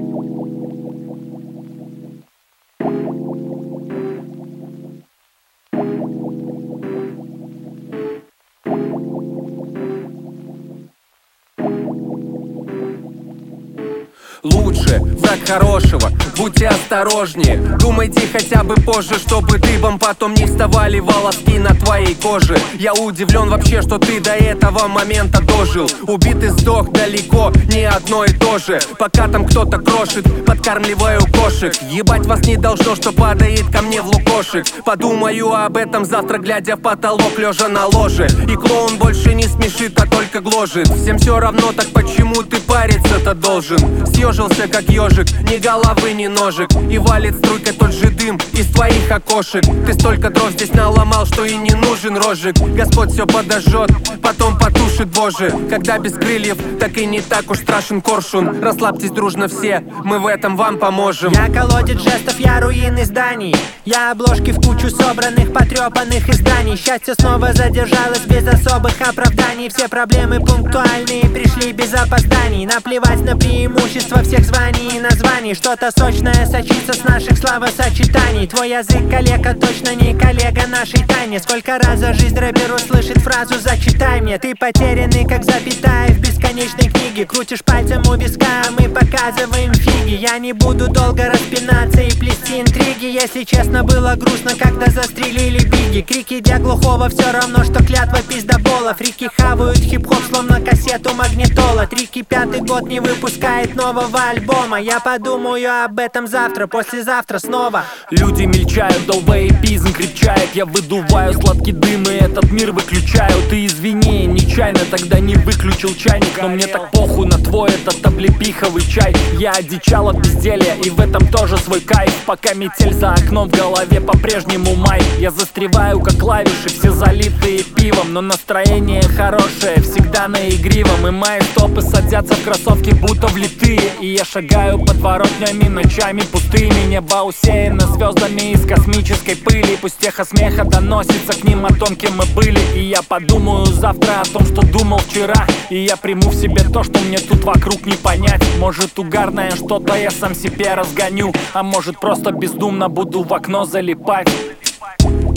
Лучше враг хорошего, будьте осторожнее. Думайте хотя бы позже, чтобы дыбом потом не вставали волоски на твоей коже. Я удивлен вообще, что ты до этого момента дожил. Убит и сдох далеко, не одно и то же. Пока там кто-то крошит, подкармливаю кошек. Ебать вас не должно, что падает ко мне в лукошек. Подумаю об этом завтра, глядя в потолок, лежа на ложе. И клоун больше не смешит, а только гложет. Всем все равно, так почему ты париться-то должен? Съежился как ежик, ни головы, ни ножек. И валит струйкой тот же дым из твоих окошек. Ты столько дров здесь наломал, что и не нужен розжиг. Господь все подожжет, потом потушит, боже. Когда без крыльев, так и не так уж страшен коршун. Расслабьтесь дружно все, мы в этом вам поможем. Я колодец жестов, я руины зданий. Я обложки в кучу собранных, потрепанных изданий. Счастье снова задержалось без особых оправданий. Все проблемы пунктуальные пришли без опозданий. Наплевать на преимущество всех званий и названий. Что-то сочное сочится с наших словосочетаний. Твой язык, коллега, точно не коллега нашей тайне. Сколько раз за жизнь рэпер услышит фразу «зачитай мне». Ты потерянный, как запятая в бесконечной книге. Крутишь пальцем у виска, а мы показываем фиги. Я не буду долго распинаться и плести интриги. Если честно, было грустно, когда застрелили Биги. Крики для глухого все равно, что клятва пиздобола. Фрики хавают хип-хоп, словно кассету магнитола. Трики пятый год не выпускает нового альбома. Я подумаю об этом завтра, послезавтра снова. Люди мельчают, долбоебизм крепчает. Я выдуваю сладкий дым и этот мир выключаю. Ты извини, нечаянно тогда не выключил чайник. Но мне так похуй на твой этот облепиховый чай. Я одичал от безделья, и в этом тоже свой кайф. Пока метель за окном, в голове по-прежнему май. Я застреваю как клавиши, все залитые пивом. Но настроение хорошее, всегда на игривом. И мои стопы садятся в кроссовки, будто влитые. И я шагаю подворотнями, ночами пустыми. Небо усеяно звездами из космической пыли. Пусть эхо смеха доносится к ним о том, кем мы были. И я подумаю завтра о том, что думал вчера. И я приму в себе то, что мне тут вокруг не понять. Может угарное что-то я сам себе разгоню, а может просто бездумно буду в окно залипать.